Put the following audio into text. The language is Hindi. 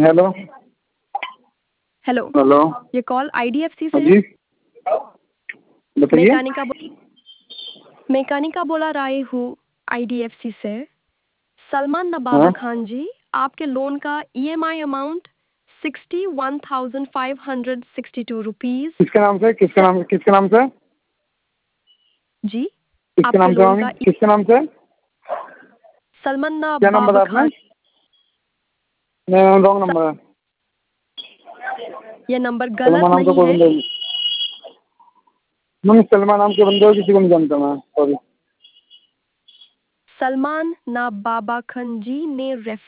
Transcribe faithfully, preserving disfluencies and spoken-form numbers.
हेलो हेलो, हेलो ये कॉल आईडीएफसी से हाँ है। जी बताइए। मैकानिका बो, मैकानिका बोला रही हूँ आईडीएफसी से। सलमान नबाबा हाँ खान जी, आपके लोन का EMI amount sixty one thousand five hundred sixty two rupees. किसके नाम से किसके नाम किसके नाम से जी, किसके आपके नाम से लोन मामी का ई- किसके नाम से? सलमान क्या नाम नबाबा बताया आपने? खान। नहीं रॉन्ग नंबर है। ये नंबर गलत सलमान नाम से नहीं कोई है। बंदे नहीं, सलमान नाम के बंदे हो किसी को नहीं जानता मैं, सॉरी। सलमान नबाबा खान जी ने रेफर